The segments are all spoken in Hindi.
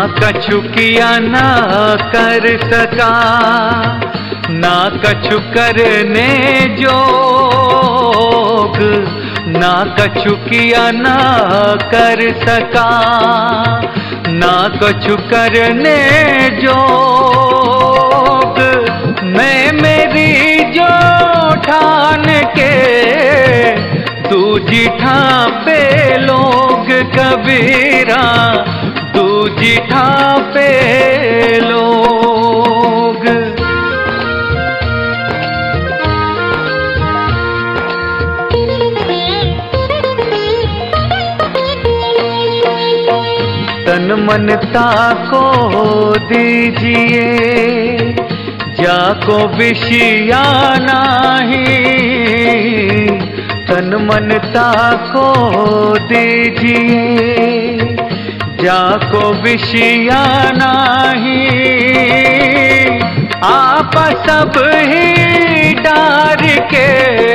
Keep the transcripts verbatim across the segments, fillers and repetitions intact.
कछु किया ना कर सका, ना कछु करने जोग, ना कछु किया ना कर सका, ना कछु करने जोग। मैं मेरी जो ठान के दूजी ठां पे लोग कबीरा, दूजी ठां पे लोग। तन मन ताको दीजिए, जाको विषया नहीं। तन मन ताको दीजिए, जाको विषया नहीं। आप सब ही डार के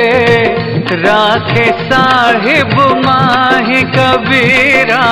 राखे साहिब माही कबीरा।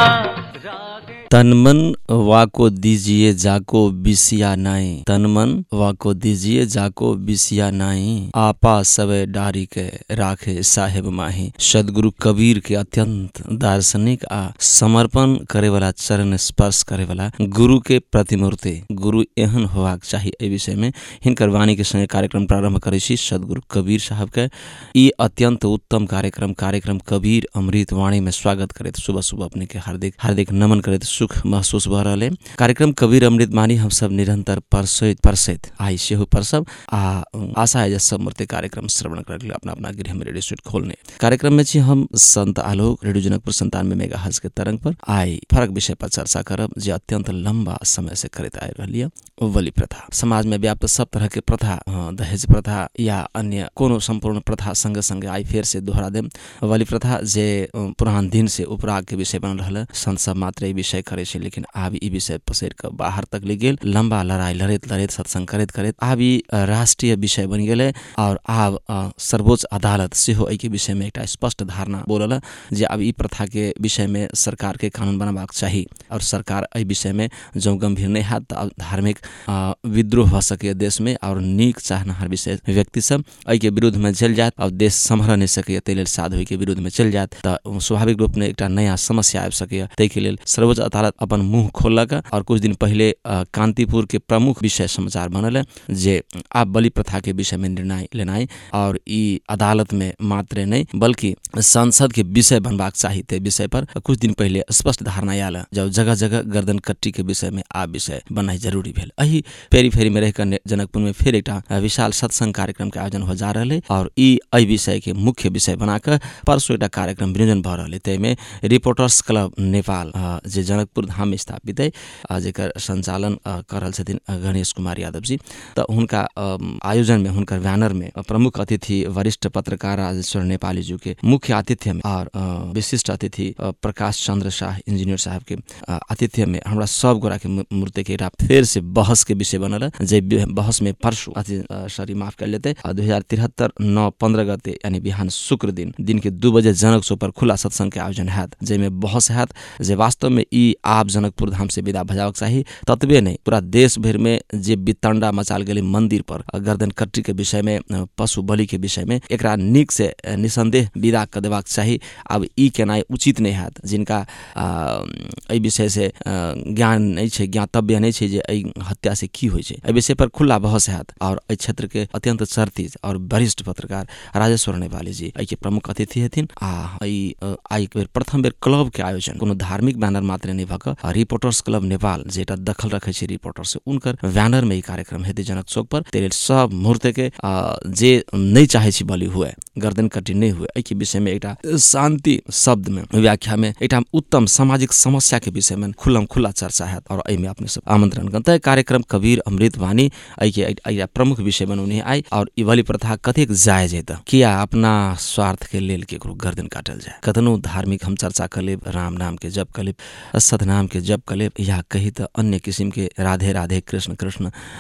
तन मन वाको दीजिए जाको बिसिया नाई, तन मन वाको दीजिए जाको बिसिया नाई। आपा सवे डारी के राखे साहेब माही। सदगुरु कबीर के अत्यंत दार्शनिक आ समर्पण करे वाला, चरण स्पर्श करे वाला गुरु के प्रतिमूर्ति, गुरु एहन होबाक चाही। एहि विषय में हिनकर वाणी के संगे कार्यक्रम प्रारंभ करे छी सदगुरु कबीर साहब के। ई अत्यंत उत्तम कार्यक्रम कार्यक्रम कबीर अमृत वाणी में स्वागत करे। सुबह सुबह अपने के हार्दिक हार्दिक नमन करे, सुख महसूस भ रहा है। कार्यक्रम कबीर अमृत मानी हम सब निरंतर परसैत परसैत आई सेहु परसब आ आशा है सब मूर्ति कार्यक्रम श्रवण कर अपना अपना गृह में रेडियो स्टूडियो खोलने कार्यक्रम में छी हम संत आलोक रेडियो जनकपुर संतानवे मेगा हर्ट्ज के तरंग पर आई फरक विषय पर चर्चा करब जे अत्यंत लंबा समय से करते आ रही वली प्रथा। समाज में व्याप्त सब तरह के प्रथा, दहेज प्रथा या अन्य कोनो संपूर्ण प्रथा संगे संगे आई फेर से दोहरा देम। वली प्रथा जे पुरान दिन से उपराग के विषय बन रहा, संत सब मात्र ई विषय करे छे, लेकिन आब ई विषय पसैर के बाहर तक ले गेल। लंबा लड़ाई लड़ैत लड़ैत सत्संग करैत करैत आब ई राष्ट्रीय विषय बन गेलै और आब सर्वोच्च अदालत सेहो एहि के विषय में एकटा स्पष्ट धारणा बोलल जे आब ई प्रथा के विषय में सरकार के कानून बनाबाक चाही और सरकार एहि विषय में जो गंभीर नहीं हैत त धार्मिक विद्रोह भ सके देश में और नीक चाहनहार विषय व्यक्ति सब एहि के विरुद्ध में चल जात और देश संभर नहीं सके तै लेल साधु के विरुद्ध में चल जात त स्वाभाविक रूप में एकटा नया समस्या आबि सके। तै के लेल सर्वोच्च अदालत अपन मुंह खोलक और कुछ दिन पहले कांतिपुर के प्रमुख विषय समाचार बनल जे आप बलि प्रथा के विषय में निर्णय लेनाई और ई अदालत में मात्र नहीं बल्कि संसद के विषय बनबाक चाहिए ते विषय पर कुछ दिन पहले स्पष्ट धारणा आयल। जब जगह जगह गर्दन कट्टी के विषय में आ विषय बनना जरूरी भेल। एही पेरी फेरी में रहकर जनकपुर में फिर एक विशाल सत्संग कार्यक्रम के आयोजन हो जा रहा है और ई एहि विषय के मुख्य विषय बनाकर परसों एक कार्यक्रम विनियोजन भ रहा है। में रिपोर्टर्स क्लब नेपाल जे जनकपुर धाम में स्थापित है जेकर संचालन कर रहल छथिन गणेश कुमार यादव जी, तो हुनका आयोजन में हुनकर बैनर में प्रमुख अतिथि वरिष्ठ पत्रकार राजेश्वर नेपाली जी के मुख्य आतिथ्य में और विशिष्ट अतिथि प्रकाश चंद्र शाह इंजीनियर साहब के आतिथ्य में हमरा सब गोरा के मूर्ति के फिर से बहस के विषय बनल जे बहस में परसों सॉरी माफ कर लेते दो हजार तिहत्तर नौ पंद्रह गते यानी बिहान शुक्र दिन दिन के दो बजे जनक चौक पर खुला सत्संग के आयोजन हैत जेमे बहस हैत जे वास्तव में ई आप जनकपुर धाम से विदा भजावक चाहिए ततबे नहीं पूरा देश भर में जे वितंडा मचाल गेले मंदिर पर गर्दन कट्टी के विषय में पशु बलि के विषय में एकरा निक से निसंदेह विदा कर देबाक चाहिए। अब ई केनाई उचित नहीं हैत जिनका एहि विषय से ज्ञान नहीं छे, ज्ञातव्य नहीं छे जे एहि हत्या से की होय छे। एहि विषय पर खुला बहस हैत और एहि क्षेत्र के अत्यंत चर्चित और वरिष्ठ पत्रकार राजेश्वर नेपाली जी एहि के प्रमुख अतिथि हेथिन। आ एहि आई बेर प्रथम बेर क्लब के आयोजन कोनो धार्मिक बैनर मात्र नहीं भक रिपोर्टर्स क्लब नेपाल जेटा दखल रखे छे रिपोर्टर से उनकर बैनर में ई कार्यक्रम हेतै जनक चौक पर। तेरे सब मुहूर्त के जे नहीं चाहे छी बलि हुए गर्दन कटी नहीं हुए एहि के विषय में एकटा शांति शब्द में व्याख्या में एकटा उत्तम सामाजिक समस्या के विषय में खुल्लम खुल्ला चर्चा है और एहि में अपने सब आमंत्रण करते कार्यक्रम कबीर अमृत वाणी एहि के प्रमुख विषय बनौने आई और ई बलि प्रथा कतेक जायज है किया अपना स्वार्थ के लेल केकरो गर्दन काटल जाए। कतनो धार्मिक हम चर्चा कर लेब, राम नाम के जप कर लेब, सत नाम के जप कर लेब या कही तो अन्य किस्म के राधे राधे कृष्ण कृष्ण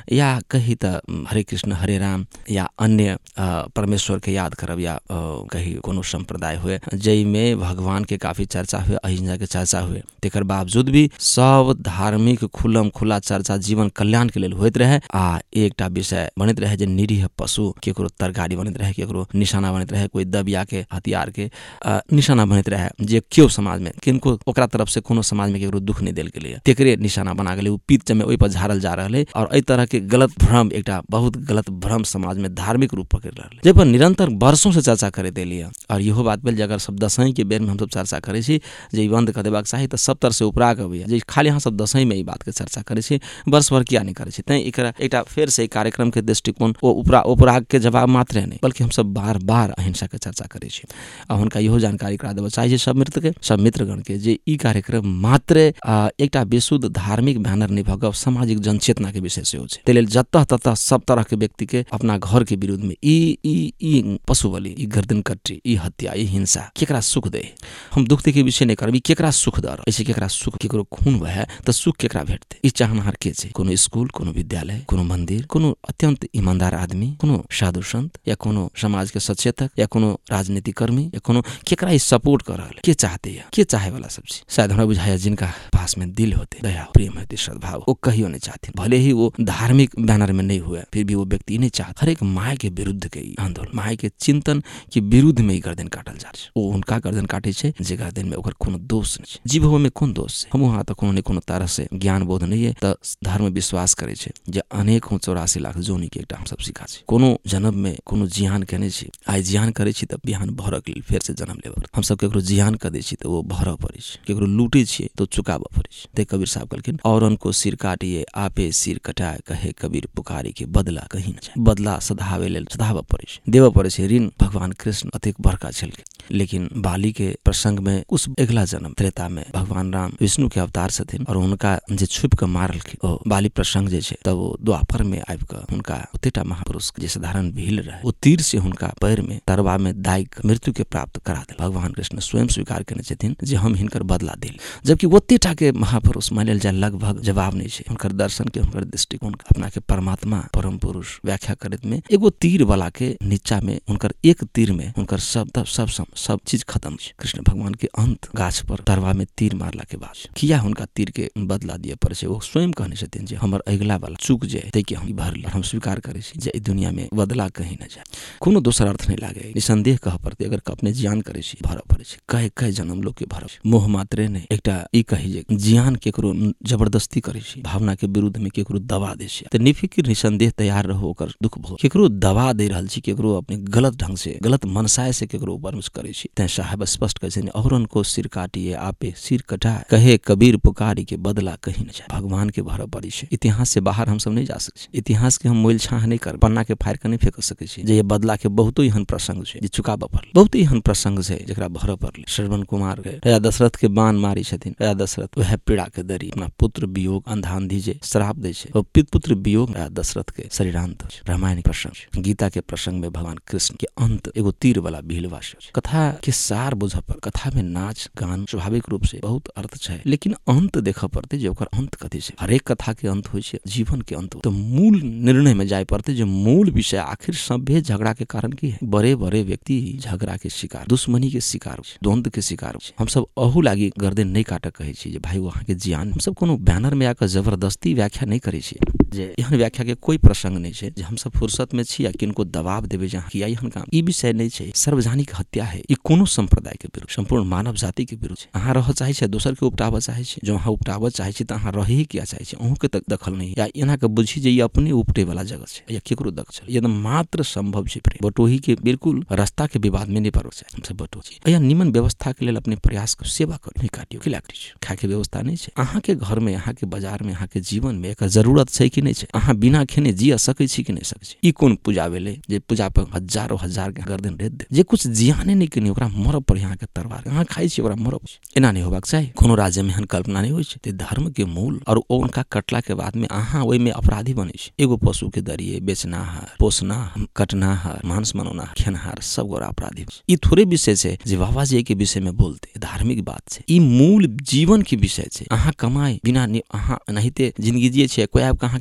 या कही त हरे कृष्ण हरे राम या अन्य परमेश्वर के याद करब या कही कोनो संप्रदाय हुए जैमे भगवान के काफी चर्चा हुए, अहिंसा के चर्चा हुए, तेकर बावजूद भी सब धार्मिक खुलम खुला चर्चा जीवन कल्याण के लेल होइत रहे आ एकटा विषय बनैत रहे जे निरीह पशु केकरो तरकारी बनैत रहे, केकरो निशाना बनैत रहे, कोई दबिया के हथियार के निशाना बनैत रहे जे क्यों समाज में किनको ओकरा तरफ से कोनो समाज में केकरो दुख नहीं देल गेलै, तेकरे निशाना बना गेलै, उ पीठ में ओइ पर झाड़ल जा रहलै और एहि तरह के गलत भ्रम, एकटा बहुत गलत भ्रम समाज में धार्मिक रूप पकड़ रहलै, जे पर निरंतर वर्षों से चर्चा करैत एलियै। और इहो बात भेल जे अगर सब दसवीं के बेर में हम सब चर्चा करै छी जे ई बंद कर देबाक चाही त सब तरह से उपरा के अबैया जे खाली अहाँ सब दसवीं में ई बात के चर्चा करै छी, वर्ष भर किया नहीं करै छी। तैं एकरा एकटा फेर से कार्यक्रम के दृष्टिकोण ओ उपरा उपराग के जवाब मात्र नहीं बल्कि हम सब बार बार अहिंसा के चर्चा करै छी आ हुनका इहो जानकारी करा देबा चाही सब मित्र के सब मित्रगण के जे ई कार्यक्रम मात्र एकटा विशुद्ध धार्मिक बैनर नहीं भऽ सामाजिक जनचेतना के विषय से हो छै। तेलेल जतः ततः सब तरह के व्यक्ति के अपना घर के विरुद्ध में ई ई ई पशु बलि, ई गर्दन कट्टी, ई हत्या, ई हिंसा केकरा सुख दे, हम दुख के विषय नहीं करब, केकरा सुख दर, ऐसे केकरा सुख, केकरो खून बहे त सुख केकरा भेटते, ई चाहनहार के छै। कोनो स्कूल, कोनो विद्यालय, कोनो मंदिर, कोनो अत्यंत ईमानदार आदमी, कोनो साधु संत या कोनो समाज के सचेतक या कोनो राजनीतिक कर्मी या कोनो केकरा ई सपोर्ट कर रहल के चाहते है, के चाहे वाला सब चीज शायद हमरा बुझाया जिनका पास में दिल होते, दया, प्रेम होते, सद्भाव, वो कहियो नहीं चाहते, भले ही वो धार्मिक बैनर में नहीं हुए फिर भी वो व्यक्ति नहीं चाहता। हर एक माय के विरुद्ध के आंदोलन, माय के चिंतन के विरुद्ध में ही गर्दन काटल जा छै, ओ उनका गर्दन काटे छै जे गर्दन में ओकर कोनो दोष नहीं छै, जीव में कोन दोष छै। हम वहां तक कोनो ने कोनो तरह से ज्ञान बोध नहीं है त धर्म विश्वास करे छै जे अनेकों चौरासी लाख जोनी के एकटा हम सब सिखा छै, कोनो जन्म में कोनो जियान केने छी, आइ जियान करे छी त बिहान भरक लेल फेर से जन्म लेबर, हम सब केकरो जियान क दै छी त वो भर पड़े छै, केकरो लूटे छी तो चुकाब पड़े छै। ते कबीर साहब कहलखिन औरन को सिर काटिए आपे सिर कटाए, कहे कबीर पुकारी के बदला कहीं न जाए, बदला सधावे लेल सधाव पड़े छै, देव पड़े छै ऋण। भगवान कृष्ण अतिक बड़का छलखिन लेकिन बाली के प्रसंग में उस अगला जन्म त्रेता में भगवान राम विष्णु के अवतार छथिन और उनका जे छुप के मारलखिन ओ बाली प्रसंग जे छै तब वो द्वापर में आबि के हुनका ओतेटा महापुरुष जे साधारण भील रहे ओ तीर से हुनका पैर में तरवा में दाइक मृत्यु के प्राप्त करा देल। भगवान कृष्ण स्वयं स्वीकार करने छथिन जे हम हिनकर बदला देल, जबकि ओतेटा के महापुरुष मानल जाय लगभग जवाब नहीं छै। हुनकर दर्शन के, हुनकर दृष्टिकोण अपना के परमात्मा परम पुरुष व्याख्या करत में एगो तीर वाला के नीचा में हुनकर एक तीर में हुनकर सब सब सब, सब चीज खत्म छै। कृष्ण भगवान के अंत गाछ पर तरवा में तीर मारला के बाद किया हुनका तीर के बदला दिए पड़े छै, वो स्वयं कहने छथिन जे हमर अगला वाला चूक जाए तै के हम भरल हम स्वीकार करे छी जे दुनिया में बदला कहीं न जाए, कोनो दोसर अर्थ नहीं लागे। निसंदेह कह पड़ते अगर अपने जियान करे छी भर पड़े छै, कहे कहे जन्म लोग के भर मोह मात्रे नहीं। एकटा ई कही जे जियान केकरो जबरदस्ती करे छी, भावना के विरुद्ध में केकरो दबा दे छी त निफिकिर निसंदेह तैयार रहो ओकर दुख भोग। केकरो दबा दे रहल छी, केकरो अपने गलत ढंग से गलत मनसाय से केकरो ऊपर मुझ करे छी तै साहब स्पष्ट कहे छै औरन को सिर काटिए आपे सिर कटाए, कहे कबीर पुकारी के बदला कहीं न जाए। भगवान के भर पड़ी छै, इतिहास से बाहर हम सब नहीं जा सके छी, इतिहास के हम मोल छाह नहीं कर पन्ना के फाड़ के नहीं फेंक सके छी जे ये बदला के बहुत एहन प्रसंग छै जे चुकाबऽ पड़ल, बहुत एहन प्रसंग छै जेकरा भर पड़ल। श्रवण कुमार के राजा दशरथ के बाण मारी छथिन, राजा दशरथ वह पीड़ा के दरी अपना पुत्र वियोग अंधांधी जे श्राप दे छै और पुत्र वियोग राजा दशरथ के शरीरांत छै। रामायण प्रसंग, गीता के प्रसंग में भगवान कृष्ण के अंत एगो तीर वाला भीलवा छै। कथा के सार बुझ पर कथा में नाच गान स्वाभाविक रूप से बहुत अर्थ छै, लेकिन अंत देखऽ पड़ते जे ओकर अंत कथी छै। हरेक कथा के अंत होइ छै जीवन के अंत, तो मूल निर्णय में जाय पड़ते जो मूल विषय आखिर सभ्य झगड़ा के कारण की है। बड़े बड़े व्यक्ति झगड़ा के शिकार, दुश्मनी के शिकार, द्वंद्व के शिकार। हम सब अहू लागी गर्दन नहीं काटक कहे छी जे भाई वहां के जियान। हम सब कोनो बैनर में आकर जबरदस्ती व्याख्या नहीं करे छी जे एहन व्याख्या के कोई प्रसंग नहीं छै जे हम सब फुर्सत में छी या किनको दबाव देबे जे किया एहन काम, ई विषय नहीं छै। सार्वजनिक हत्या है, ई कोनो संप्रदाय के विरुद्ध, संपूर्ण मानव जाति के विरुद्ध छै। अहाँ रह चाहे छै दोसर के उपटाबऽ चाहे छै, जो अहाँ उपटाबऽ चाहे छी त अहाँ रहे किया चाहे छी, अहू के तक दखल नहीं या एना के बुझी जे ई अपने उपटे वाला जगह छै या केकरो दखल छै। एकदम मात्र संभव छै प्रेम बटोही के बिल्कुल रास्ता के विवाद में नहीं पड़ो चाहे। हम सब बटो छी या निमन व्यवस्था के लेल अपने प्रयास कर सेवा करू, नहीं काटियो के लाकड़ी छै खाए के व्यवस्था नहीं छै। अहाँ के घर में, अहाँ के बाजार में, अहाँ के जीवन में एकर जरूरत छै कि नहीं छै, अहाँ बिना खेने जिया सकै छी कि नहीं सकै छी। ई कोन पूजा भेले जे पूजा पर हजारों हजार के गर्दन रेत दे, जे कुछ जियाने नहीं केनी ओकरा मरब पर यहाँ के तरवार अहाँ खाइ छी ओकरा मरब। एना नहीं होबाक चाही, कोनो राज्य में एहन कल्पना नहीं होइ छै। ते धर्म के मूल और उनका कटला के बाद में अहाँ ओइ में अपराधी बनै छै। एगो पशु के दरिये बेचनाहार, पोसनाहार, कटनाहार, मांस बनौनाहार, खेनहार सब गोरा अपराधी। ई थोड़े विषय छै जे बाबा जी के विषय में बोलते धार्मिक बात छै, ई मूल जीवन के विषय छै। अहाँ कमाई बिना अहाँ नहिते जिंदगी जिये छै, कोई आब अहाँ के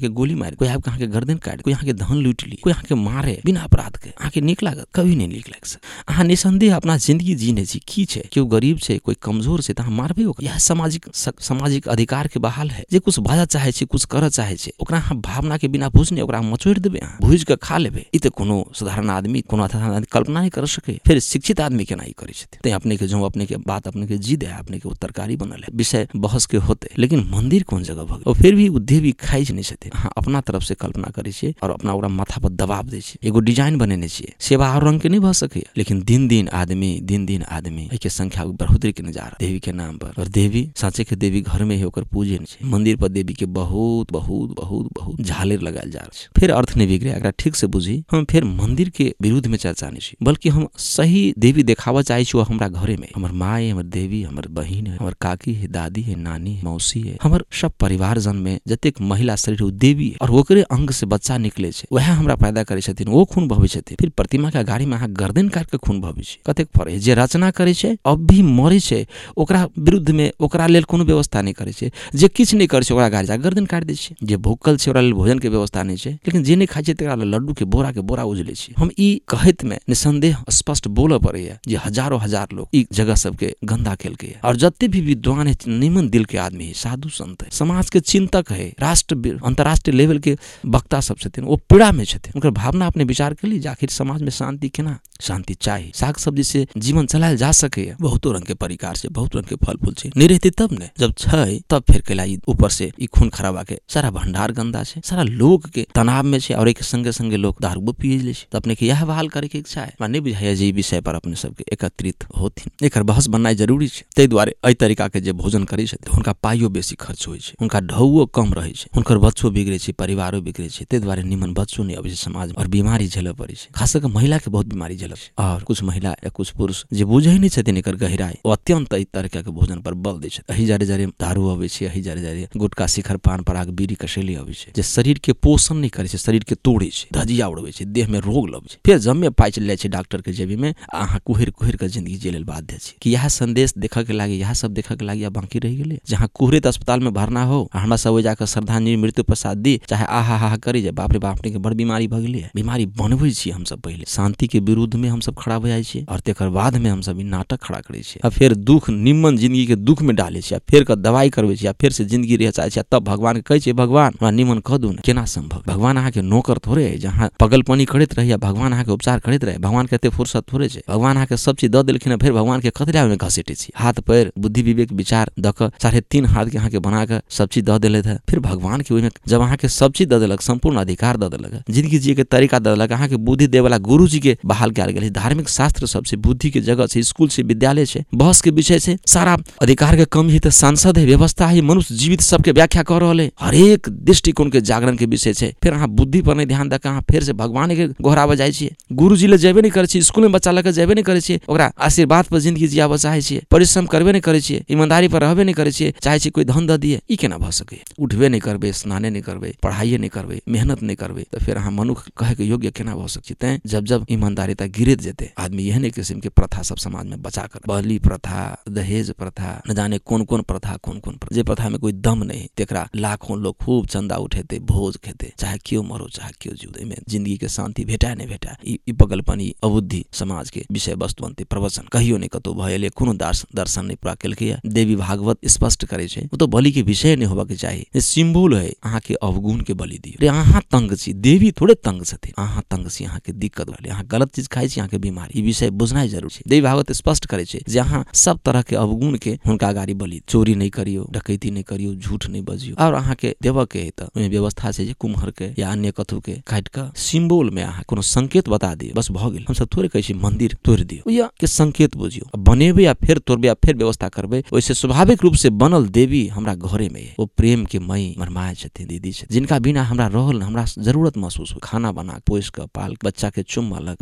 गोली मारे, कोई आपके अहाँ के गर्दन काट, कोई अहाँ के धन लूट ली, कोई अहाँ के मारे बिना अपराध के, अहाँ के नीक लागत? कभी नहीं नीक लाग सक। अहाँ निसंदेह अपना जिंदगी जीने छी, की छै केओ गरीब छै, कोई कमजोर छै त अहाँ मारबे ओकरा। यह सामाजिक सामाजिक अधिकार के बहाल है। जे कुछ बाजऽ चाहे छै, कुछ करऽ चाहे छै, ओकरा अहाँ भावना के बिना बुझने ओकरा मचोड़ देबे, अहाँ भूज के खा लेबे। ई त कोनो साधारण आदमी, कोनो साधारण आदमी कल्पना नहीं कर सके। फिर शिक्षित आदमी केना ई करै छथिन? ते अपने के जो अपने के बात अपने के जी दे, अपने के तरकारी बनल है, विषय बहस के होते, लेकिन मंदिर कोन जगह भग और फिर भी उद्देवी खाइ नहीं छथिन। अहाँ अपना तरफ से कल्पना करै छियै और अपना ओकरा माथा पर दबाव दै छियै। एगो डिजाइन बनेने छियै, सेवा हर रंग के नहीं भ सके, लेकिन दिन दिन आदमी दिन दिन आदमी एहि के संख्या बढ़ोतरी के नजारा देवी के नाम पर। और देवी साँचे के देवी घर में ही होकर पूजे छै। मंदिर पर देवी के बहुत बहुत बहुत बहुत झालर लगायल जा छै। फिर अर्थ नहीं बिगड़े, अगर ठीक से बुझी। हम फिर मंदिर के विरुद्ध में चर्चा नहीं छी, बल्कि हम सही देवी देखावा चाहे छी हमरा घरे में। हमर माँ है, हमर देवी, हमर बहिन है, हमर काकी है, दादी है, नानी है, मौसी है, हमर सब परिवार जन में जतेक महिला शरीर हो देवी है, और ओकरे अंग से बच्चा निकले छै, वह हमरा पैदा करे छथिन, वो खून बहबै छथिन। फिर प्रतिमा के गाड़ी में अहाँ गर्दन काट के खून बहबै छै। कतेक फरे जे रचना करे छै अब भी मरे छै, ओकरा विरुद्ध में ओकरा लेल कोनो व्यवस्था नहीं करे छै। जे किछ नहीं करे छै ओकरा गाड़ी जा गर्दन काट दै छै। जे भूखल छै ओकरा लेल भोजन के व्यवस्था नहीं छै, लेकिन जे नहीं खाइ छै तकरा लेल लड्डू के बोरा के बोरा उजले छै। हम ई कहत में निसंदेह स्पष्ट बोलऽ पड़ैया जे हजारों हजार लोग ई जगह सबके गंदा केलकै है। और जते भी विद्वान है, निमन दिल के आदमी है, साधु संत है, समाज के चिंतक है, राष्ट्र अंतर्राष्ट्रीय लेवल के वक्ता सब छथिन, वो पीड़ा में छथिन। उनकर भावना अपने विचार कर ली, आखिर समाज में शांति केना? शांति चाहिए। साग सब्जी से जीवन चलायल जा सके। बहुतो रंग के परिकार से, बहुत रंग के फल फूल छै, नहीं रहते तब ने, जब छै तब फिर कैला ऊपर से ई खून खराबा के सारा भंडार गंदा छै, सारा लोग के तनाव में छै, और एक संगे संगे लोग दारू पिए ले छै। तो अपने के यह बहाल करे के इच्छा है, नहीं बुझाइए जे ई विषय पर अपने सबके एकत्रित होथिन। एकर बहस बननाइ जरूरी छै। तै दुआरे एहि तरीका के जे भोजन करै छथिन हुनका पाइयो बेसी खर्च होइ छै, हुनका ढौओ कम रहै छै, हुनकर बच्चो बिगड़े छै, परिवारो बिगड़े छै। तै दुआरे निमन बच्चो नहीं अबै छै समाज, और बीमारी झेलऽ पड़ै छै। खास करके महिला के बहुत बीमारी झेलऽ छै। और कुछ महिला या कुछ पुरुष जे बुझै नहीं छथिन एकर गहराई, ओ अत्यंत एहि तरीका के भोजन पर बल दै छथिन। एहि जारे जारे दारू अबै छै, एहि जारे जारे गुटखा, शिखर, पान, पराग, बीड़ी, कसेली अबै छै, जे शरीर के पोषण नहीं करे छै, शरीर के तोड़े छै, धजिया उड़बै छै, देह में रोग लबै छै। फिर जम्मे पाइ चलि जाइ छै डॉक्टर के जेबी में, अहाँ कुहर कुहर के जिंदगी जियै बाध्य छै। कि यह संदेश देखऽ के लागी, यह सब देखऽ के लागी अब बाकी रह गेलै। जहाँ कुहरे अस्पताल में भरना हो, हमरा सब ओइ जाकर श्रद्धांजलि मृत्यु प्रसाद दी, चाहे आहा हा करी जे बाप रे बाप के बड़ बीमारी भ गेलै है। बीमारी बनबै छी हम सब पहले, शांति के विरुद्ध में हम सब खड़ा हो जाइ छी, और तेकर बाद में हम सब ई नाटक खड़ा करै छी। अब फिर दुख, निम्न जिंदगी के दुख में डाले छी, फिर के दवाई करबै छी, फिर से जिंदगी रह चाहे छी। तब भगवान के कहै छै, भगवान हमरा निमन कह दू न, केना संभव? भगवान अहाँ के नौकर थोड़े है, जहाँ पगलपनी करैत रहिए भगवान अहाँ के उपचार करैत रहे। भगवान के एते फुर्सत थोड़े छै। भगवान अहाँ के सब चीज द देलखिन, फिर भगवान के कतरा में घसीटे छी। हाथ पैर बुद्धि विवेक विचार द के साढ़े तीन हाथ के अहाँ के बना के सब चीज द देले थे। फिर भगवान के ओइमे जब अहाँ के सब चीज द देलक, संपूर्ण अधिकार द देलक, जिंदगी जिए के तरीका द देलक, अहाँ के बुद्धि दे वाला गुरु जी के बहाल कयल गेल। धार्मिक शास्त्र सब से, बुद्धि के जगह से, स्कूल से, विद्यालय से, बहस के विषय से, सारा अधिकार के कमी है तो सांसद है, व्यवस्था है, मनुष्य जीवित सबके व्याख्या कर रहे हैं, हर एक दृष्टिकोण के जागरण के विषय से। फिर अहाँ बुद्धि पर नहीं ध्यान दे, अहाँ फिर से भगवान के गोहराबे जाइ छियै, गुरु जी ले जेबे नहीं करे छियै, स्कूल में बच्चा लेके जेबे नहीं करे छियै, ओकरा आशीर्वाद पर जिंदगी जियाबे चाहे छियै, परिश्रम करबे नहीं करे छियै, ईमानदारी पर रहबे नहीं करे छियै, चाहे छियै कोई धन द दिए, ई केना भ सके? उठबे नहीं करबे, स्नाने नहीं करबे, पढ़ाई नहीं करबे, मेहनत नहीं करबे, तो फिर अहाँ मनुष्य कहे के योग्य केना भ सकै छै? जब जब ईमानदारिता गिरत जेते, आदमी एहन किस्म के प्रथा सब समाज में बचा कर, बलि प्रथा, दहेज प्रथा, न जाने कौन कौन प्रथा, कौन कौन प्रथा, जे प्रथा में कोई दम नहीं, तेकरा लाखों लोग खूब चंदा उठेते, भोज खेते, चाहे क्यों मरो चाहे क्यों जीव, में जिंदगी के शांति भेटा नहीं भेटा। ई पगलपनी अबुद्धि समाज के विषय वस्तु बनते। प्रवचन कहियो नहीं कतो भयले, कोनो दर्शन नहीं पूरा केलकै। देवी भागवत स्पष्ट करे छै, वो तो बलि के विषय नहीं होबा के चाहिए, सिंबल है। अहाँ के अवगुण के बलि दियो, रे अहाँ तंग छी, देवी थोड़े तंग छथिन, अहाँ तंग छी, अहाँ के दिक्कत भेलै, अहाँ गलत चीज खाइ छी, अहाँ के बीमारी, ई विषय बुझनाइ जरूरी छै। देवी भागवत स्पष्ट करे छै जे अहाँ सब तरह के अवगुण के हुनका गाड़ी बलि, चोरी नहीं करियो, डकैती नहीं करियो, झूठ नहीं बजियो, और अहाँ के देव के है त व्यवस्था छै जे कुम्हर के या अन्य कथु के काट के सिंबल में अहाँ कोनो संकेत बता दियो, बस भ गेल। हम सब थोड़े कहै छी मंदिर तोड़ दियो, या के संकेत बुझियो, बनेबे या फिर तोड़बे या फिर व्यवस्था करबे। वैसे स्वाभाविक रूप से बनल देवी हमरा घरे में है, वो प्रेम के मई मरमाए छथिन, दीदी छथिन, जिनका बिना हमरा रहल हमरा जरूरत महसूस हो। खाना बना पोस के पाल बच्चा के चुम्मा लग बढ़ावे छथिन,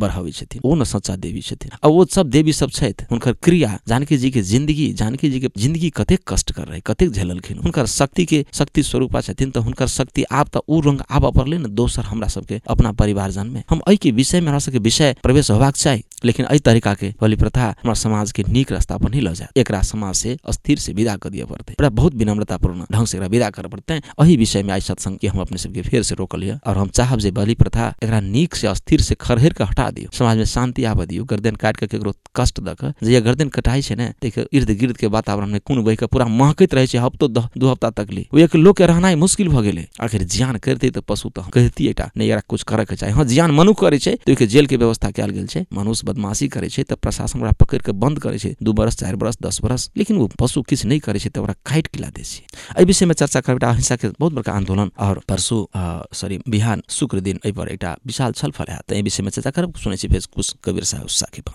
छथिन, ओ न सच्चा देवी छथिन। आ वो सब देवी सब छथि, हुनकर क्रिया जानकी जी के जिंदगी जानकी जी के जिंदगी कतेक कष्ट कर रहे, कतेक झेललखिन, हुनकर शक्ति के शक्ति स्वरूपा छथिन। तो हुनकर शक्ति आब त उ रंग आबऽ पड़लै न दोसर हमरा सबके अपना परिवारजन में। हम एहि के विषय में हमरा सबके विषय प्रवेश होबाक चाही, लेकिन एहि तरीका के बलि प्रथा हमारा समाज के नीक रास्ता पर नहीं ल जाए। एकरा समाज से अस्थिर से विदा कर दिया पड़ते, बड़ा बहुत विनम्रतापूर्ण ढंग से एकरा विदा कर पड़ते हैं। एहि विषय में आज सत्संग के हम अपने सबके फेर से रोकल है और हम चाहब जे बलि प्रथा एकरा नीक से अस्थिर से खरहर के हटा दियो, समाज में शांति आबऽ दियो। गर्दन काट के केकरो कष्ट द के जे गर्दन कटाई छै ने त इर्द गिर्द के वातावरण में कोन बहि के पूरा महकैत रहे छै हफ्तो दू हफ्ता तक ले, ओ एक लोग के रहनाइ मुश्किल भ गेलै। आखिर जियान करते त पशु त कहती एटा नहीं एकरा कुछ करे के चाही। हां जियान मनु करे छै त के जेल के व्यवस्था कैल गेल छै, मनुष्य बदमाशी करे छै त प्रशासन ओकरा पकड़ के बंद करे छै दू बरस चार बरस दस बरस, लेकिन वो पशु किछ नहीं करे छै त ओकरा काट किला दै छै। एहि विषय में चर्चा करबा अहिंसा के बहुत बड़का आंदोलन और परसु सॉरी बिहान शुक्र दिन एहि पर एकटा विशाल छलफल है, त एहि विषय में चर्चा करब। सुनै छी फेर कुछ कबीर साहब उत्साह के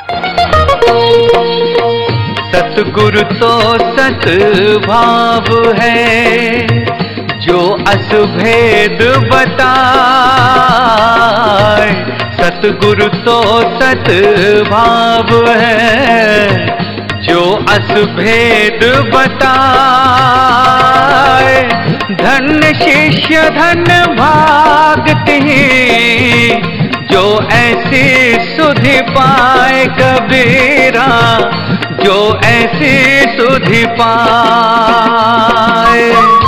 सतगुरु तो सत भाव है जो असभेद बताए, सतगुरु तो सत भाव है जो असभेद बताए। धन्य शिष्य धन्य भागति जो ऐसी सुधि पाए कबीरा, जो ऐसी सुधि पाए।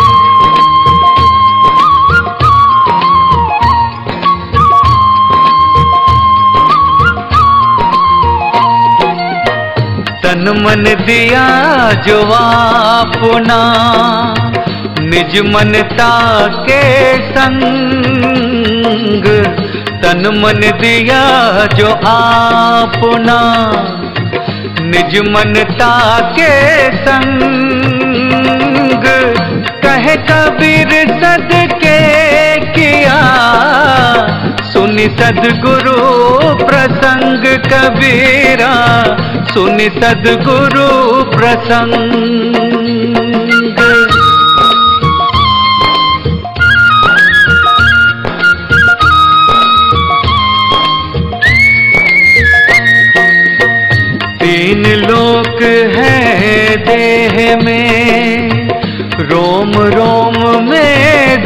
तन मन दिया जो अपना निज मनता के संग, तन मन दिया जो अपना निज मनता के संग। कहे कबीर सदके किया सुनि सद्गुरु प्रसंग कबीरा, सुनि सद्गुरु प्रसंग। तीन लोक है देह में, रोम रोम में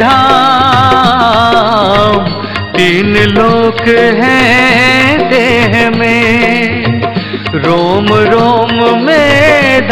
धाम। तीन लोक है देह में, रोम रोम में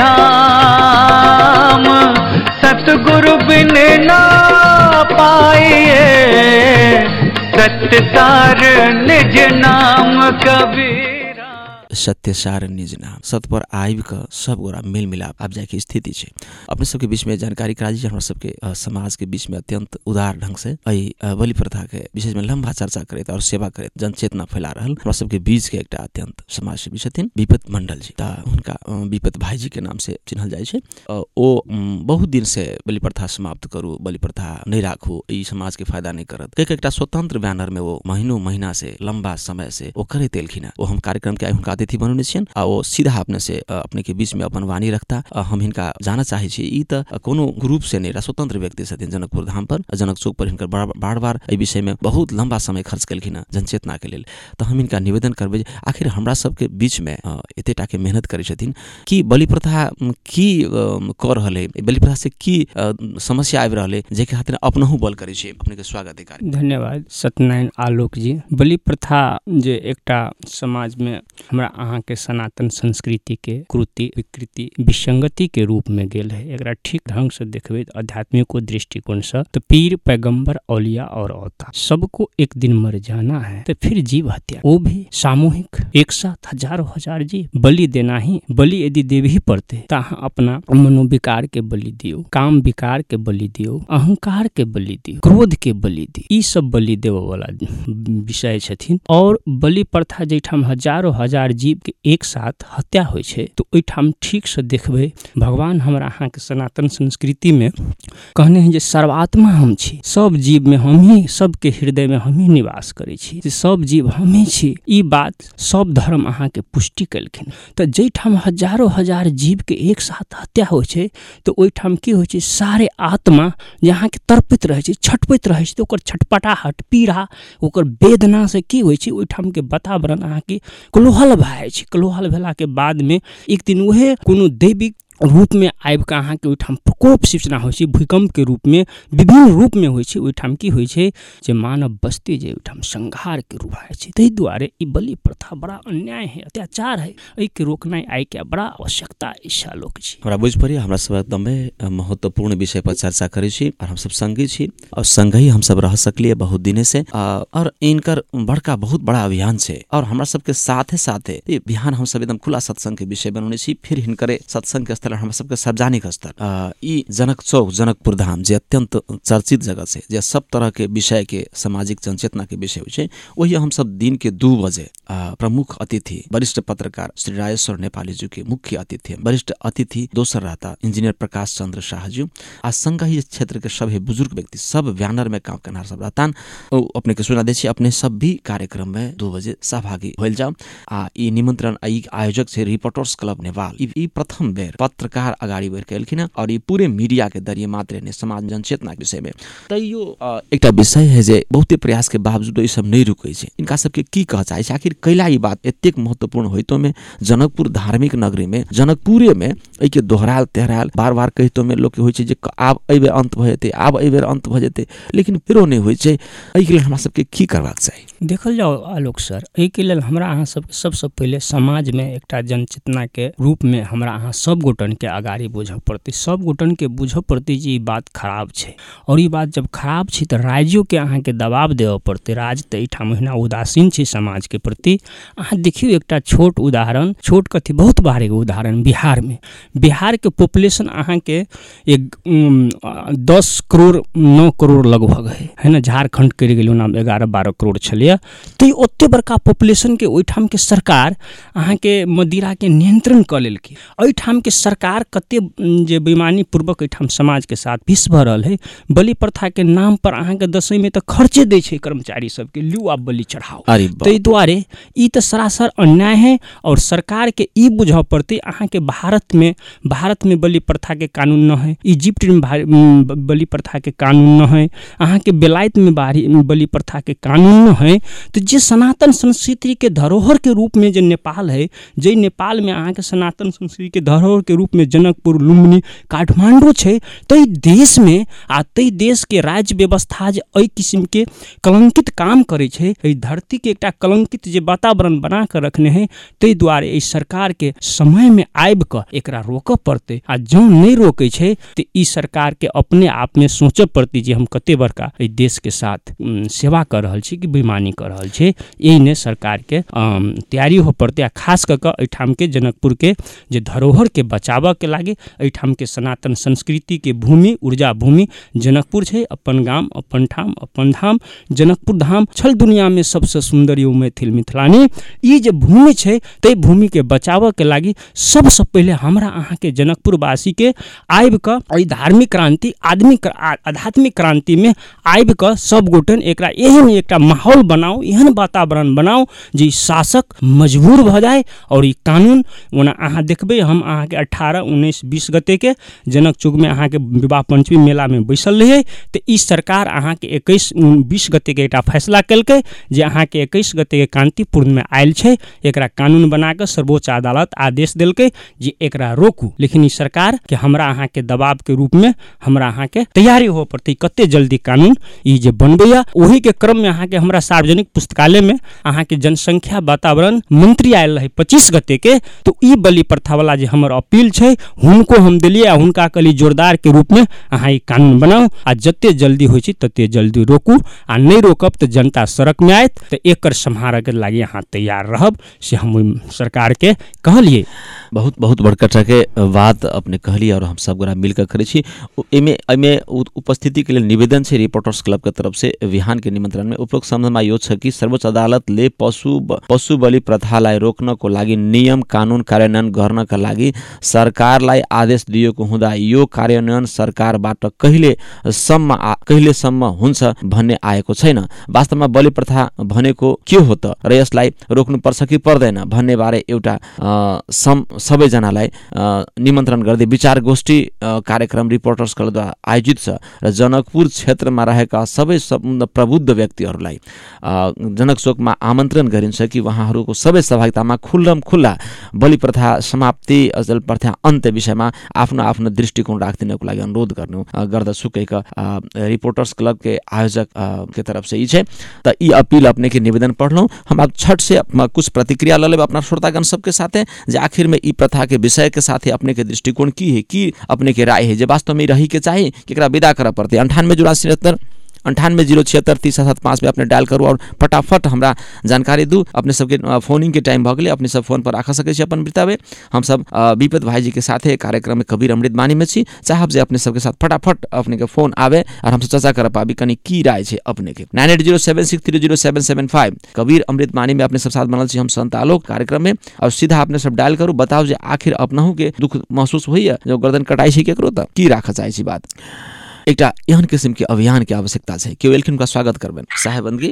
धाम। सतगुरु बिन ना पाइए, सत्य सार निज नाम कबीर। सत्य सार निज नाम सत पर आइब का सब गोरा मेल मिलाप आप जाए की स्थिति है। अपने सबके बीच में जानकारी करा दीजिए, हमारे सबके समाज के बीच में अत्यंत उदार ढंग से अई बलि प्रथा के विशेष में लंबा चर्चा करे और सेवा करे जन चेतना फैला रहल हमारे सबके बीच के एक अत्यंत समाज सेवी छथिन विपत मंडल जी। उनका विपत भाई जी के नाम से चिन्हल जाए छे। ओ बहुत दिन से बलि प्रथा समाप्त करू, बलि प्रथा नहीं राखू, ई समाज के फायदा नहीं करत एक एक स्वतंत्र बैनर में वो महीनों महीना से लंबा समय से वो करे तेलखिन। वो हम कार्यक्रम के उनका अतिथि बनौने छियन आ वो सीधा अपने से अपने के बीच में अपन वाणी रखता हम हिनका जाना चाहे छी। ई त कोनो ग्रुप से नहीं स्वतंत्र व्यक्ति छथिन। जनकपुर धाम पर जनक चौक पर हिनकर बार बार एहि विषय में बहुत लंबा समय खर्च केलखिन जनचेतना के लेल। तो हम इनका निवेदन करबे आखिर हमरा सबके बीच में एतेटा के मेहनत करे छथिन कि बलि प्रथा की कर रहले, बलि प्रथा से की समस्या आबि रहले जे के खातिर अपनहु बल करे छी। अपने के स्वागत है। धन्यवाद सत्यनारायण आलोक जी। बलि प्रथा जे एकटा समाज में हमरा अहाँ के सनातन संस्कृति के कृति विकृति विसंगति के रूप में गेल है। एकरा ठीक ढंग से देखबे आध्यात्मिक दृष्टिकोण से तो पीर पैगंबर औलिया और औता सबको एक दिन मर जाना है, तो फिर जीव हत्या वो भी सामूहिक एक साथ हजारों हजार जी बलि देना ही। बलि यदि देव ही पड़ते तो अपना मनोविकार के बलि दियो, काम विकार के बलि दियो, अहंकार के बलि दियो, क्रोध के बलि दियो, ई सब बलि देव वाला विषय छथिन। और बलि प्रथा जैठाम हजारों हजार जीव के एक साथ हत्या होइ छै तो ओइठाम ठीक से देखबै भगवान हमरा अहाँ के सनातन संस्कृति में कहने हैं जे सर्वात्मा हम छी, सब जीव में हम ही, सबके हृदय में हम ही निवास करै छी, सब जीव हम ही छी। ई बात सब धर्म अहाँ के पुष्टि केलखिन। तो जैठाम हजारों हजार जीव के एक साथ हत्या होइ छै तो ओइठाम की होइ छै सारे आत्मा जे अहाँ के तड़पैत रहै छै, छटपैत रहै छै, तो ओकर छटपटाहट, पीड़ा, ओकर वेदना से की होइ छै ओइठाम के वातावरण अहाँ के कोलाहल भए जाइ छै। कोलाहल भेला के बाद में एक दिन वह कोनो दैविक रूप में आबि के अहाँ के ओइठाम प्रकोप सूचना होइ छै, भूकंप के रूप में, विभिन्न रूप में होइ छै। ओइठाम की होइ छै जे मानव बस्ती जे ओइठाम संहार के रूप आए छै। ताहि दुआरे ई बलि प्रथा बड़ा अन्याय है, अत्याचार है, एहि के रोकनाइ आइ के बड़ा आवश्यकता इच्छा लोक छी। हमरा बुझ पड़िए हमरा सब एकदमै महत्वपूर्ण विषय पर चर्चा करै छी और हम सब संगी छी और संगे ही हम सब रह सकलिए बहुत दिने से और इनकर बड़का बहुत बड़ा अभियान छै और हमरा सबके साथे साथे ये बिहान हम सब एकदम खुला सत्संग के विषय बनौने छी। फिर हिनकरे सत्संग के हम सबके सार्वजनिक स्तर ई जनक चौक जनकपुर धाम जे अत्यंत चर्चित जगह छै, जे सब तरह के विषय के सामाजिक जनचेतना के विषय होइ छै, वही हम सब दिन के दू बजे प्रमुख अतिथि वरिष्ठ पत्रकार श्री राजेश्वर नेपाली जी के मुख्य अतिथि, वरिष्ठ अतिथि दोसर रहता इंजीनियर प्रकाश चंद्र शाह जी आ संग ही क्षेत्र के सभी बुजुर्ग व्यक्ति सब बैनर में काम करना सब रहता अपने के सुना दे छी। अपने सब भी कार्यक्रम में दो बजे सहभागी होल जाओ। आ ई निमंत्रण आयोजक छै रिपोर्टर्स क्लब नेपाल। ई प्रथम बेर पत्रकार अगाडि बढ़ के एलखिन और ये पूरे मीडिया के जरिए मात्र ने समाज जनचेतना के विषय में तैयो एकटा विषय है जे बहुते प्रयास के बावजूद ई सब नहीं रुकै छै। इनका सबके की कह चाहे छै आखिर कैला ई बात एतेक महत्वपूर्ण होइतो में जनकपुर धार्मिक नगरी में जनकपुरे में एहि के दोहराल तेहराल बार बार कहितो में लोग के होइ छै जे आब एहि बेर अंत भ जेतै, आब एहि बेर अंत भ जेतै, लेकिन फेरो नहीं होइ छै। एहि के लेल हमरा सबके की करबाक चाही? देखल जाओ आलोक सर, एहि के लेल हमरा अहाँ सब सबसे पहले समाज में एकटा जनचेतना के रूप में हमरा अहाँ सब गोटन के आगाड़ी बुझ पड़ते, सब गोटन के बुझ पड़ते जे ई बात खराब छै और ई बात जब खराब छै तो राज्यों के अहाँ के दबाव देव पड़ते। राज तो एहिठाम महीना उदासीन छै समाज के प्रति। अहाँ देखियो एकटा छोट उदाहरण, छोट कथी बहुत बार एगो उदाहरण बिहार में, बिहार के पॉपुलेशन अहाँ के एक दस करोड़ नौ करोड़ लगभग है है ना। झारखंड कर गेल नाम ग्यारह बारह करोड़ छलिए। तो ई ओते बड़का पॉपुलेशन के ओइठाम के सरकार अहाँ के मदिरा के नियंत्रण क लेलकै। ओइठाम के सरकार कते जे बेईमानी पूर्वक एठाम समाज के साथ विष भऽ रहल है। बलि प्रथा के नाम पर अहाँ के दसवीं में तो खर्चे दै छै कर्मचारी सबके, लियो आप बलि चढ़ाओ। ताहि दुआरे ई तो सरासर अन्याय है और सरकार के ई बुझऽ पड़ते। अहाँ के भारत में भारत में बलि प्रथा के कानून न है, इजिप्ट में बलि प्रथा के कानून न है, अहाँ के बेलायत में बलि प्रथा के कानून न है। तो जे सनातन संस्कृति के धरोहर के रूप में जो नेपाल है, जे नेपाल में अहाँ के सनातन संस्कृति के धरोहर के रूप में जनकपुर, लुम्बिनी, काठमांडू छै, तै देश में आ तै देश के राज्य व्यवस्था जे एहि किस्म के कलंकित काम करे छै, एहि धरती के एकटा कलंकित जे वातावरण बना के रखने है, तै दुआरे एहि सरकार के समय में आबि क एकरा रोकऽ पड़ते। आ जँ नहीं रोकै छै तो ई सरकार के अपने आप में सोचऽ पड़ती जे हम कते बड़का एहि देश के साथ सेवा कर रहल छी कि बेईमानी कर रहल छी। यही ने सरकार के तैयारी हो पड़ते। आ खास कऽ कऽ एहिठाम के जनकपुर के जे धरोहर के बचाव के लागे, एहिठाम के सनातन संस्कृति के भूमि, ऊर्जा भूमि जनकपुर छै। अपन गाम, अपन ठाम, अपन धाम, जनकपुर धाम छल दुनिया में सबसे सुंदर यौ मैथिल मिथिलानी। ई जे भूमि छै तै भूमि के बचाव के लागी सबसे पहले हमरा अहाँ के जनकपुर वासी के आबि क एहि धार्मिक क्रांति, आदमी आध्यात्मिक क्रांति में आबि क सब गोटन एकरा एहन एकटा माहौल बनाओ, एहन वातावरण बनाओ जे शासक मजबूर भ जाए और ई कानून ओना अहाँ देखबे। हम अहाँ के अठारह उन्नीस बीस गते के जनक चौक में अहाँ के विवाह पंचमी मेला में बैसल रहिए। तो ई सरकार अहाँ के इक्कीस बीस गते के एकटा फैसला केलकै जे अहाँ के इक्कीस गते के कांतिपुर में आयल छै, एकरा कानून बना के सर्वोच्च अदालत आदेश देलकै जे एकरा रोकू। लेकिन ई सरकार के हमरा अहाँ के दबाव के रूप में हमरा अहाँ के तैयारी हो पड़ते कते जल्दी कानून ई जे बनबैया। ओही के क्रम में अहाँ के हमरा सार्वजनिक पुस्तकालय में अहाँ के जनसंख्या वातावरण मंत्री आयल रहे पच्चीस गते के। तो ई बलि प्रथा वाला जे हमर अपील छै हुनको हम दिलिए आ हुनका कहली जोरदार के रूप में अहाँ ई कानून बनाओ आ जते जल्दी होइ छै तते जल्दी रोकू। आ नहीं रोकब तो जनता सड़क में आयत तो एकर सम्हारक लागी अहाँ तैयार रहब से हम सरकार के कहलिए। बहुत बहुत बड़का के बात अपने कहली और हम सब गोरा मिलकर करे छी। एमे एमे उपस्थिति के लिए निवेदन छै रिपोर्टर्स क्लब के तरफ से बिहान के निमंत्रण में। उपरोक्त सम्बन्धमा यो छ कि सर्वोच्च अदालतले पशु पशु बलि प्रथालाई रोक्नको लागि नियम कानुन कार्यान्वयन गर्नका लागि सरकारलाई आदेश दिएको हुँदा यो कार्यान्वयन सरकारबाट कहिले सम्म कहिलेसम्म हुन्छ भन्ने आएको छैन। वास्तवमा बलि प्रथा भनेको के हो त र यसलाई रोक्नुपर्छ कि पर्दैन भन्ने बारे एउटा सबैजनालाई निमन्त्रण गर्दै विचार गोष्ठी कार्यक्रम रिपोर्टर्स क्लबद्वारा आयोजित छ र जनकपुर क्षेत्रमा रहेका सबै प्रबुद्ध व्यक्तिहरूलाई जनकचोकमा आमन्त्रण गरिन्छ कि उहाँहरूको सबै सहभागितामा खुल्लम खुल्ला बलि प्रथा समाप्ति अचल प्रथा अन्त्य विषयमा आफ्नो आफ्नो दृष्टिकोण राखिदिनको लागि अनुरोध गर्नु गर्दछु। कहिका रिपोर्टर्स क्लब के आयोजक के तरफ से ये तो ये अपील अपने के निवेदन पढ़लूँ। हम आप छठ से कुछ प्रतिक्रिया ले लेब अपना श्रोतागण सबके साथे जे आखिर में ई प्रथा के विषय के साथ अपने के दृष्टिकोण की है, की अपने के राय है जे वास्तव में रही के चाहे कि विदा कर पड़ते। अंठानवे जुरासी तिहत्तर अंठानवे जीरो छिहत्तर तीस सात पाँच में अपने डायल करूँ और फटाफट हमरा जानकारी दू। अपने सबके फोनिंग के टाइम भगले अपने सब फोन पर रख सके अपन बितावे। हम सब विपत भाई जी के साथ कार्यक्रम में कबीर अमृत बानी में छी चाहब जे अपने सबके साथ फटाफट अपने के फोन आवे और हमसे चर्चा कर पाबी कनी की राय है अपने के। Nine eight zero seven six three zero seven seven five Kabir Amrit Bani में अपने सब साथ बनल छी हम संत आलोक कार्यक्रम में। और सीधा अपने सब डायल करूँ बताओ जे आखिर अपनाहु के दुख महसूस हुई है जो गर्दन कटाई छी केकरो त की राख चाहे बात। एक एहन किस्म के अभियान की आवश्यकता है केवल एलखिन का स्वागत करबेन साहेबंदगी।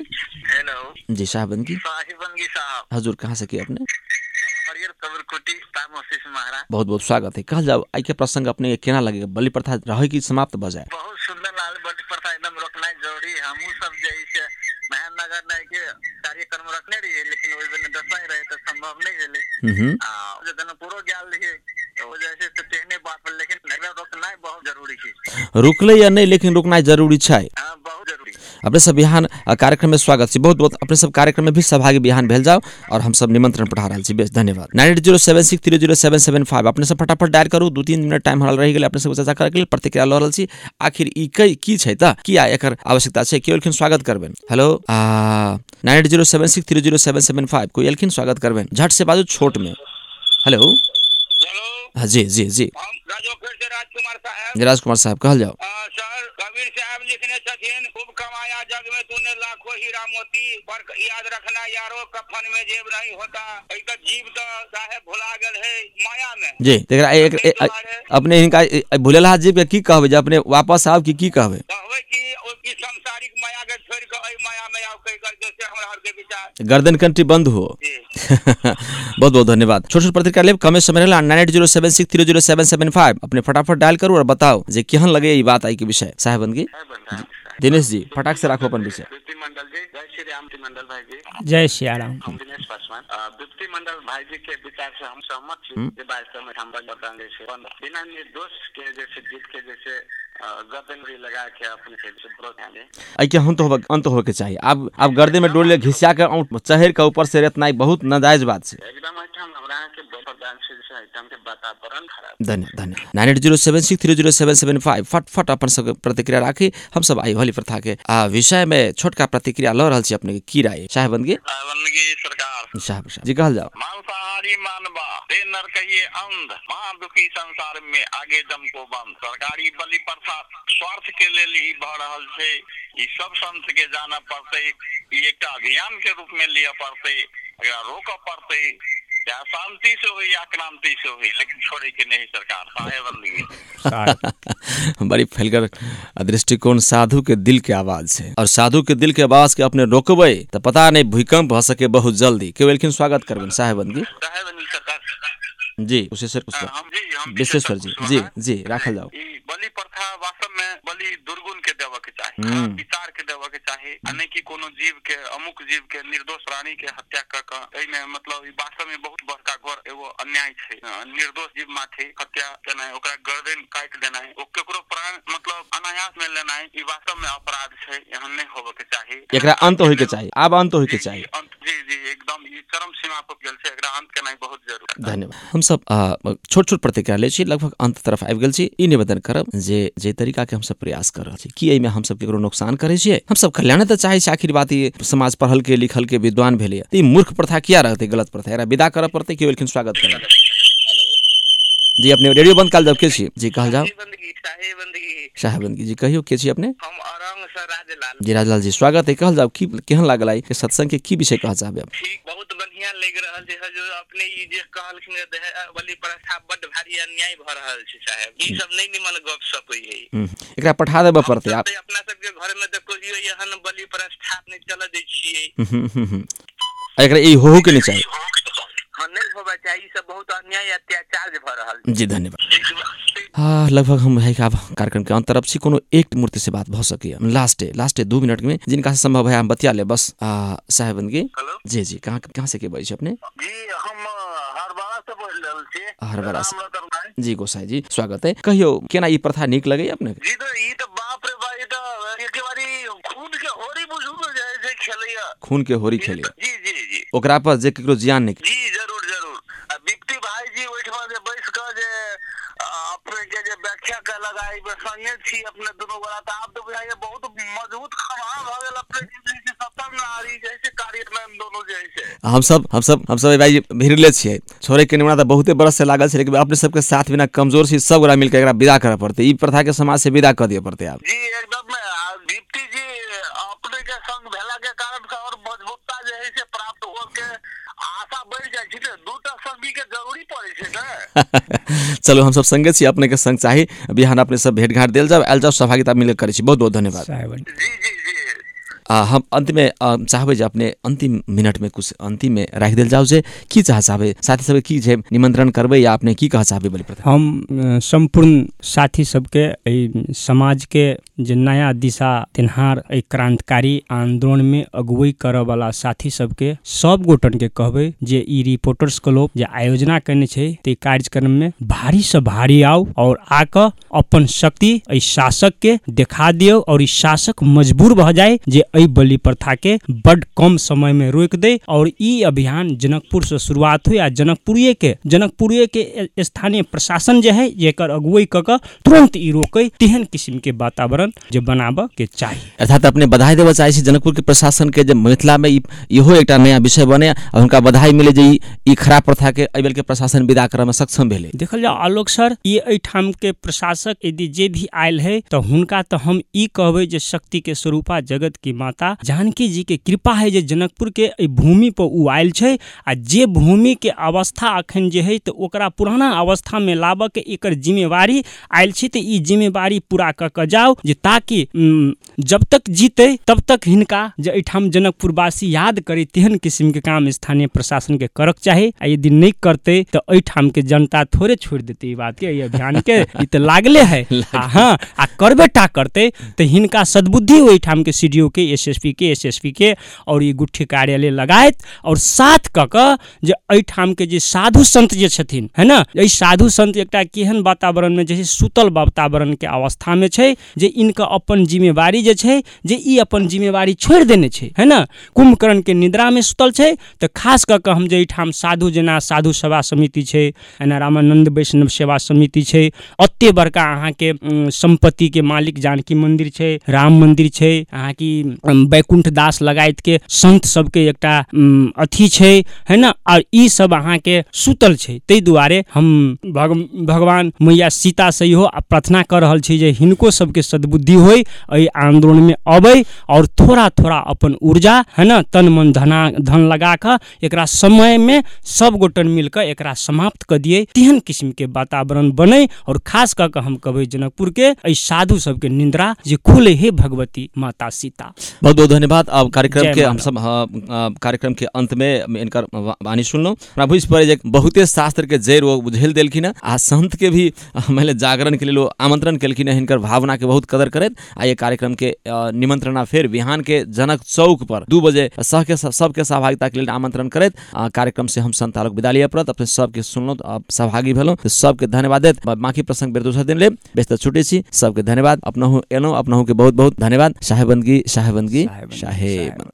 हेलो जी साहेबंदगी साहिबंदगी साहब हजूर कहाँ से किए अपने? हरियर कबरकोटी तामोसिस महाराज बहुत बहुत स्वागत है। कहल जाओ आई के प्रसंग अपने केना लगे बलि प्रथा रहे की समाप्त भ जाए? बहुत सुंदर लाल बलि प्रथा एकदम रोकना जरूरी। हमहू सब जैसे महानगर नहीं के कार्यक्रम रखने रही लेकिन ओइ दिन दसई रहे तो संभव नहीं भेले। हम्म आ जदन पूरो गेल रही तो जैसे तो कहने बात पर लेकिन रोकना बहुत जरूरी है। रुकले या नहीं लेकिन रुकना जरूरी है। हां बहुत जरूरी। अपने सब बिहान कार्यक्रम में स्वागत छी। बहुत बहुत अपने सब कार्यक्रम में भी सहभागी बिहान भेल जाओ और हम सब निमंत्रण पठा रहा छी। बेस धन्यवाद। Nine eight zero seven six three zero seven seven five अपने सब फटाफट डायल करू। दो तीन मिनट टाइम हल रही गेल अपने सब चर्चा करे के लिए प्रतिक्रिया ल रहल छी। आखिर ई कई की छै त किया एकर आवश्यकता छै केवल खिन स्वागत करबेन। हेलो आ nine eight zero seven six three zero seven seven five कोई एलखिन स्वागत करबेन झट से बाजू छोट में। हेलो हेलो हाँ जी जी जी हम राजोखेड़ से राजकुमार साहब। राजकुमार साहब कहल जाओ। सर कबीर साहब लिखने छथिन खूब कमाया जग में तूने लाखों हीरा मोती पर याद रखना यारो कफन में जेब नहीं होता। एक जीव तो साहब भुला गेल है माया में। जी तेरा एक, एक, एक अपने इनका भूलेला जीव के की कहबे जे अपने वापस आब की की कहबे? कहबे कि ओ की सांसारिक माया के छोड़ के ओई माया में आउ कह कर जैसे हमरा हर के विचार गर्दन कंठी बंद हो। बहुत बहुत धन्यवाद। छोट छोट प्रतिक्रिया लेब कमे समय रहला nine eight zero seven six three zero seven seven five अपने फटाफट डायल करू और बताओ जे केहन लगे ई बात आई के विषय। साहेबंदगी दिनेश जी फटाक से राखो अपन विषय। विप्ति मंडल जी जय श्री राम मंडल भाई जी जय श्री राम। हम दिनेश पासवान विप्ति मंडल भाई जी के विचार से हम सहमत छी जे वास्तव में हम बताएंगे से बिना निर्दोष के जैसे जीत के जैसे गर्दन भी लगा के अपने से विरोध आने आई के हम तो अंत हो के चाहिए। अब अब गर्दन में डोले घिसिया के चहेर के ऊपर से रेतना बहुत नाजायज बात है एकदम। हम हमरा के प्रधान से एकदम के वातावरण खराब। धन्यवाद धन्यवाद। Nine eight zero seven six three zero seven seven five फट फट अपन सब प्रतिक्रिया राखी। हम सब आई बलि प्रथा के आ विषय में छोटका प्रतिक्रिया ल रहल छी अपने के की राय? साहेबंदगी साहेबंदगी सरकार साहब जी कहल जाओ। मांसाहारी मानवा दे नर कहिए अंध महा दुखी संसार में आगे दम को बंद। सरकारी बलि प्रथा स्वार्थ के लिए ही भ रहल छे। ई सब संत के जाना पड़ते ई एक अभियान के रूप में लिया पड़ते एकरा रोक पड़ते या शांति से हुई या क्रांति से हुई लेकिन छोड़े के नहीं सरकार। साहेबंदगी बड़ी फैलकर दृष्टिकोण साधु के दिल के आवाज है और साधु के दिल के आवाज के अपने रोकबे तो पता नहीं भूकंप हो सके बहुत जल्दी। केवल किन स्वागत करबेन साहेबंदगी। साहेबंदगी सरकार जी विशेश्वर हम जी हम विशेश्वर जी जी जी राखल जाओ। बलि प्रथा वास्तव में बलि दुर्गुण के देव के चाहिए विचार के देव के चाहिए अने की कोनो जीव के अमुक जीव के निर्दोष प्राणी के हत्या क के एमे मतलब ई वास्तव में बहुत बड़का घोर एगो अन्याय छै। निर्दोष जीव माथे हत्या केनाय ओकरा गर्दन काट देनाय ओ केकरो प्राण मतलब अनायास में लेनाय ई वास्तव में अपराध छै। एहन नहीं होवे के चाहिए। एकरा अंत होय के चाहिए। अब अंत होय के चाहिए। अंत जी जी एकदम ई चरम सीमा पर गेल छै। एकरा अंत केनाय बहुत जरूरी। धन्यवाद। हम सब छोट छोट प्रतिक्रिया ले छी लगभग अंत तरफ आबि गेल छी। ई निवेदन करब जे जे तरीका के हम सब प्रयास कर रहल छी कि एमे हम सब केकरो नुकसान करे छियै। हम सब कल्याण त चाहे छी। आखिर बात ई समाज पढ़ल के लिखल के विद्वान भेले त ई मूर्ख प्रथा किया रहते गलत प्रथा एकरा विदा करब पड़ते। केवल खिन स्वागत करब। जी अपने रेडियो बंद काल जब के छी जी कहल जाओ बंदगी शाही बंदगी शाह बंदगी जी कहियो के छी अपने हम औरंग से राजलाल जी राजलाल जी स्वागत है कहल जाओ की केहन लागल आई सत्संग के की विषय कह चाहबे आप ठीक बहुत बढ़िया लग रहल छै जो अपने ई जे कहलखिन बलि प्रथा बड भारी अन्याय भ रहल छै साहब ई सब नहीं निमन गप सप है एकरा पठा देबे पड़ते आप अपना सब के घर में देखो एहन बलि प्रथा नहीं चल दै छियै एकरा ई हो के नहीं चाहिए नहीं होबा चाहिए सब बहुत अन्याय अत्याचार भ रहल जी धन्यवाद हाँ लगभग हम है अब कार्यक्रम के अंत तरफ से कोनो एक मूर्ति से बात भ सके लास्ट लास्ट दो मिनट में जिनका से संभव है हम बतिया ले बस साहेबंदगी जी जी कहाँ कहाँ से के बजे अपने जी हम हरबड़ा से बोल रहल छी हरबड़ा से जी गोसाई जी स्वागत है कहियो केना ई प्रथा नीक लगे अपने जी तो ई तो बाप रे बाप ई तो एक बारी खून के होरी बुझू जे खेलैया खून के होरी खेलिया जी जी जी ओकरा पर जे केकरो जियान नहीं जी जरूर जरूर बिप्ती भाई जी ओठमा जे बैस के जे अपने के जे व्याख्या के लगाई बे संगे छी अपने दोनों गोरा त आप तो बुझाइए बहुत मजबूत खमा भ गेल अपने जिंदगी से सतम नारी जैसे कार्य में दोनों जैसे हम सब हम सब हम सब भाई भिरले छिए छोरे के निमना त बहुते बरस से लागल छै लेकिन अपने सबके साथ बिना कमजोर छी सब गोरा मिलके एकरा विदा करे पड़ते ई प्रथा के समाज से विदा कर दिए पड़ते आप जी एकदम दीप्ति जी अपने के संग भेला के कारण से और मजबूतता जे है से प्राप्त हो के आशा बढ़ जाय छै दूटा संगी के जरूरी पड़े छै ने चलो हम सब संगे छी अपने के संग चाही बिहान अपने सब भेंट घाट देल जाओ आयल जाओ सहभागिता मिल करे छी बहुत बहुत धन्यवाद जी जी जी आ, हम अंत में चाहबे जे अपने अंतिम मिनट में कुछ अंतिम में राख देल जाओ जे की चाह चाहबे साथी सब की जे निमंत्रण करबे या अपने की कह चाहबे बलि प्रथा हम संपूर्ण साथी सबके समाज के जे नया दिशा तेनहार ए क्रांतिकारी आंदोलन में अगुवाई करे वाला साथी सबके सब गोटन के कहबे जे ई रिपोर्टर्स क्लब जे आयोजना करने छै ते कार्यक्रम में भारी से भारी आओ और आके अपन शक्ति ए शासक के दिखा दियो और ई शासक मजबूर भ जाए जे एहि बलि प्रथा के बड़ कम समय में रोक दे और ई अभियान जनकपुर से शुरुआत हुई आ जनकपुरिये के जनकपुरिये के स्थानीय प्रशासन जे है जेकर अगुवाई क के तुरंत ई रोके तेहन किस्म के वातावरण जे बनाबे के चाहिए अर्थात अपने बधाई देबे चाहे छी जनकपुर के प्रशासन के जे मिथिला में इहो एकटा नया विषय बने और उनका बधाई मिले जे ई खराब प्रथा के एबेल के प्रशासन विदा करे में सक्षम भेले देखल जा आलोक सर ई एठाम के प्रशासक यदि जे भी आयल है तो हुनका तो हम ई कहबे जे शक्ति के स्वरूपा जगत की माता जानकी जी के कृपा है जे जनकपुर के भूमि पर उ आयल छै आ जे भूमि के अवस्था अखन जे है तो ओकरा पुराना अवस्था में लाबे के एकर जिम्मेवारी आयल छै तो ई जिम्मेवारी पूरा क के जाओ जे ताकि जब तक जीते तब तक हिनका जे एठाम जनकपुर वासी याद करे तेहन किस्म के काम स्थानीय प्रशासन के करक चाहे आ यदि नहीं करते तो एठाम के जनता थोड़े छोड़ देते ई बात के ई अभियान के ई तो लागले है हां आ करबेटा करते तो हिनका सद्बुद्धि ओठाम के सीडीओ के एसएसपी के एसएसपी के और ये गुट्ठी कार्यालय लगायत और साथ क के जे एठाम के जे साधु संत जे छथिन है ना ए साधु संत एकटा केहन वातावरण में जे सुतल वातावरण के अवस्था में छै जे इनका अपन जिम्मेवारी जे छै जे ई अपन जिम्मेवारी छोड़ देने छै है ना कुंभकर्ण के निद्रा में सुतल छै तो खास क के हम जे एठाम साधु जेना साधु सेवा समिति छै एना रामानंद वैष्णव सेवा समिति छै अत्ते बड़का अहाँ के संपत्ति के मालिक जानकी मंदिर छै राम मंदिर छै अहाँ की बैकुंठ दास लगायत के संत सबके एकटा अथी छै है ना और ई सब अहाँ के सुतल छै तै दुआरे हम भग, भगवान मैया सीता से इहो प्रार्थना कर रहल छी जे हिनको सबके सद्बुद्धि होय एहि आंदोलन में अबै और थोड़ा थोड़ा अपन ऊर्जा है ना तन मन धना धन लगा के एकरा समय में सब गोटन मिलकर एकरा समाप्त कर दिए तेहन किस्म के वातावरण बने और खास कर के हम कहबै जनकपुर के एहि साधु सबके निंद्रा जे खुले हे भगवती माता सीता। बहुत बहुत धन्यवाद। अब कार्यक्रम के हम सब कार्यक्रम के अंत में इनकर वाणी सुनलो हमरा बुझ पड़े जे बहुते शास्त्र के जड़ वो बुझेल देलखिन आ संत के भी मैले जागरण के लिए आमंत्रण केलखिन हिनकर भावना के बहुत कदर करत आ ये कार्यक्रम के निमंत्रणा फेर बिहान के जनक चौक पर दू बजे सबके सबके सहभागिता के लिए आमंत्रण करत कार्यक्रम से हम संतालक विदा लिया पड़त अपने सबके सुनलो सहभागी भेलो तो सबके धन्यवाद देत बाकी प्रसंग बेर दोसर दिन ले व्यस्त छुटे छी सबके धन्यवाद अपनहु एनो अपनहु के बहुत बहुत धन्यवाद। साहेबंदगी साहेबंदगी साहेब।